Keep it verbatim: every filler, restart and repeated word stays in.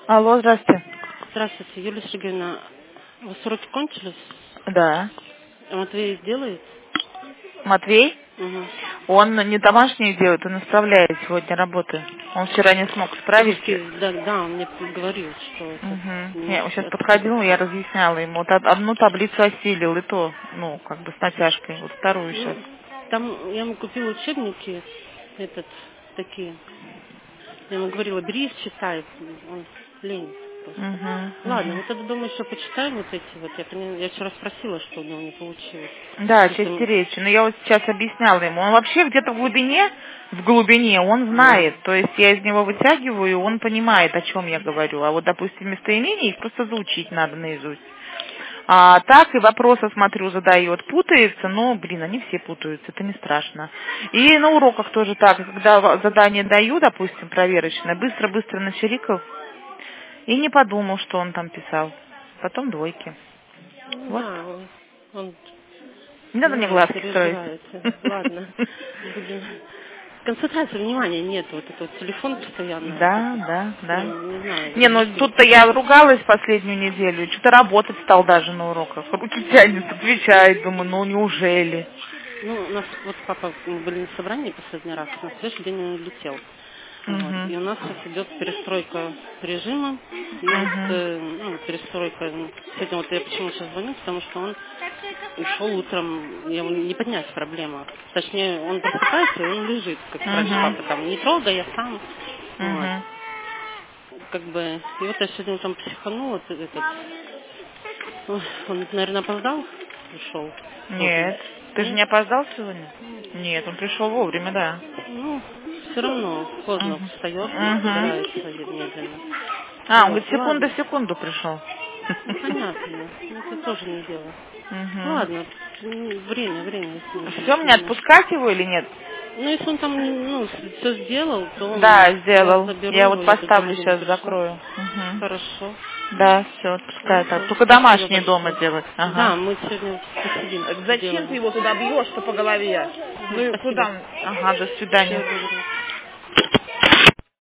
Алло, здравствуйте. Здравствуйте, Юлия Сергеевна. У вас уроки кончились? Да. А Матвей делает? Матвей? Угу. Он не домашние делает, он исправляет сегодня работы. Он вчера не смог справить. Русский, да, да, он мне говорил, что это... Угу. не- Я сейчас это- подходила, я разъясняла ему. Вот од- одну таблицу осилил, и то, ну, как бы с натяжкой. Вот вторую сейчас. Ну, там я ему купила учебники, этот, такие. Я ему говорила, бери их, читай. Он лень просто. Угу, Ладно, угу. вот это думаю, что почитаем вот эти вот. Я, поняла- я вчера спросила, что у него не получилось. Да, Если части м- речи. Но я вот сейчас объясняла ему. Он вообще где-то в глубине, в глубине, он Мгм. знает. То есть я из него вытягиваю, и он понимает, о чем я говорю. А вот, допустим, местоимения их просто заучить надо наизусть. А так и вопросы, смотрю, задает, путается, но, блин, они все путаются, это не страшно. И на уроках тоже так, когда в- задание даю, допустим, проверочное, быстро-быстро начерикал, и не подумал, что он там писал. Потом двойки. Ну Вот. да, он, он, Не надо мне знаю, глазки строить. переживает. Ладно, будем... Концентрации внимания нет, вот этот вот телефон постоянно, вот Да, это, да, да. ну, не знаю, Не, ну объяснить. тут-то я ругалась последнюю неделю, что-то работать стал даже на уроках. Руки тянет, отвечает, думаю, ну неужели? Ну, у нас вот папа, мы были на собрании последний раз, на следующий день он улетел. Вот. Угу. И у нас сейчас идет перестройка режима. И вот, Угу. э, ну, перестройка. ну, Сегодня вот я почему сейчас звоню, потому что он ушел утром, его не поднять проблема. Точнее, он просыпается, и он лежит, как раньше Угу. папа там, не трогай, я сам. Вот. Угу. Как бы, и вот я сегодня утром психанула, вот этот, ой, он, наверное, опоздал, пришел вовремя. Нет. Ты же Нет? не опоздал сегодня? Нет, он пришел вовремя, да. Ну, все равно поздно Угу. встает и Угу. собирается медленно. А, он Вот, говорит, секунду ладно. в секунду пришел. Ну, понятно. Ну, это тоже не дело. Угу. Ладно, м, время, время, если не Все, мне смешно. отпускать его или нет? Ну, если он там, ну, все сделал, то он, Да, я сделал. заберу Я его, вот я туда поставлю машину сейчас, пришлю. закрою. Угу. Хорошо. Да, все, отпускай так. Хорошо. Только Спасибо домашние дома большое. делать. Да, Ага. мы сегодня посидим, Зачем ты сделаем. его туда бьешь-то по голове? Ага, Ну и спасибо. куда? Ага, до Всего свидания. доброго.